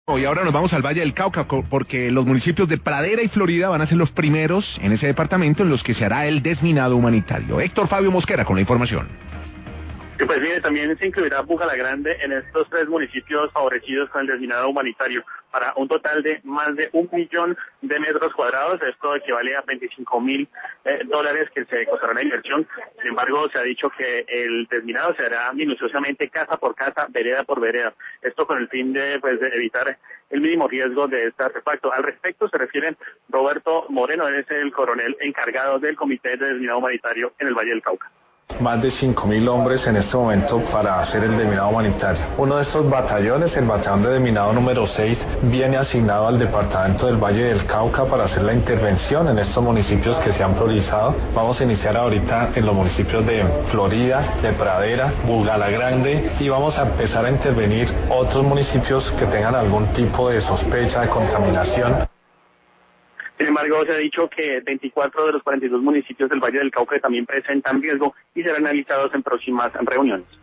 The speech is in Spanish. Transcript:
Y ahora nos vamos al Valle del Cauca porque los municipios de Pradera y Florida van a ser los primeros en ese departamento en los que se hará el desminado humanitario. Héctor Fabio Mosquera con la información. Y pues mire, también se incluirá Bugalagrande en estos tres municipios favorecidos con el desminado humanitario para un total de más de 1 millón de metros cuadrados. Esto equivale a $25.000 que se costará la inversión. Sin embargo, se ha dicho que el desminado se hará minuciosamente casa por casa, vereda por vereda. Esto con el fin de evitar el mínimo riesgo de este artefacto. Al respecto se refiere Roberto Moreno, él es el coronel encargado del Comité de Desminado Humanitario en el Valle del Cauca. Más de 5.000 hombres en este momento para hacer el desminado humanitario. Uno de estos batallones, el batallón de desminado número 6, viene asignado al departamento del Valle del Cauca para hacer la intervención en estos municipios que se han priorizado. Vamos a iniciar ahorita en los municipios de Florida, de Pradera, Bugalagrande, y vamos a empezar a intervenir otros municipios que tengan algún tipo de sospecha de contaminación. Sin embargo, se ha dicho que 24 de los 42 municipios del Valle del Cauca también presentan riesgo y serán analizados en próximas reuniones.